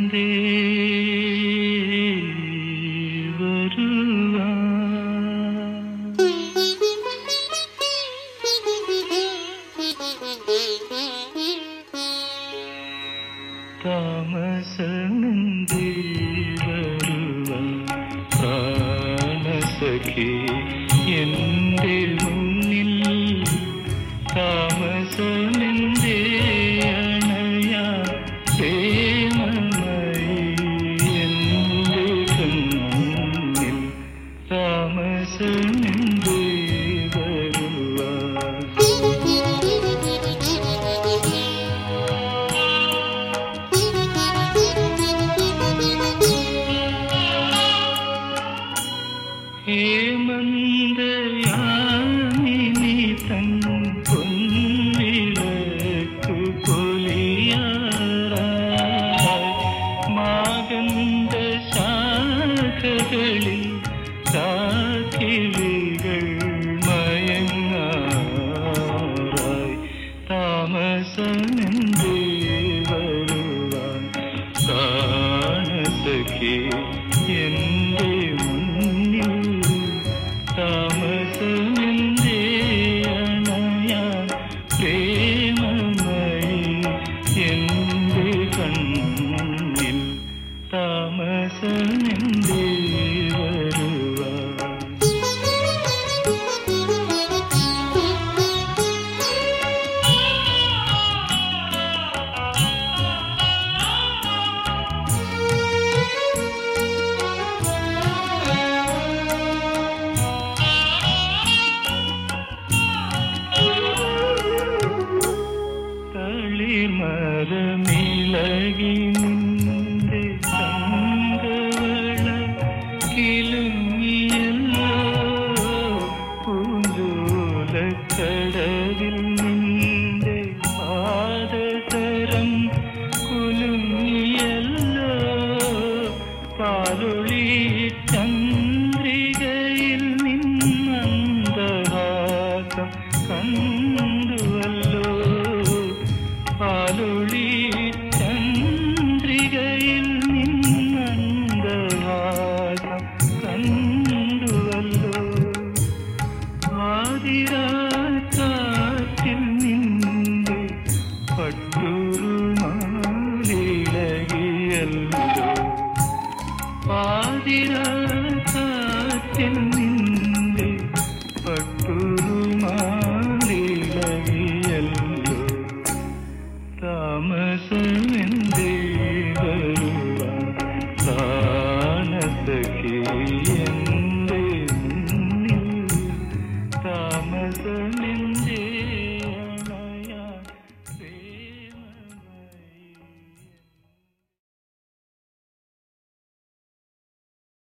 താമസമെന്തേ വരുവാൻ പ്രാണസഖി എൻ്റെ മുന്നിൽ താമസമെന്തേ അണയാൻ പ്രേമമയി എൻ്റെ കണ്ണിൽ താമസമെന്തേ വരുവാൻ ഹേമന്തയാമിനി തൻ പൊൻവിളക്കു പൊലിയാറായി മാകന്ത ശാഖകളിൽ കാക്കിളികൾ മയങ്ങാറായി താമസമെന്തേ വരുവാൻ പ്രാണസഖി എൻ്റെ മുന്നിൽ താമസമെന്തേ അണയാൻ പ്രേമമയി എൻ്റെ കണ്ണിൽ താമസമെന്തേ വരുവാൻ മരമിളകി നിന്റെ തങ്കവള കിലുങ്ങിയല്ലോ പൂഞ്ചോലക്കടവിൽ നിന്റെ പാദസരം കുലുങ്ങിയല്ലോ പാലൊളി ചന്ദ്രികയിൽ നിന്നന്തഹാസം കണ്ടുവല്ലോ പാലൊളി ചന്ദ്രികയിൽ നിന്നന്തഹാസം കണ്ടുവല്ലോ ആതിരാക്കാറ്റിൽ നിന്റെ പട്ടുറുമാലിളകിയല്ലോ ആതിരാക്കാറ്റിൽ നിന്റെ പട്ടു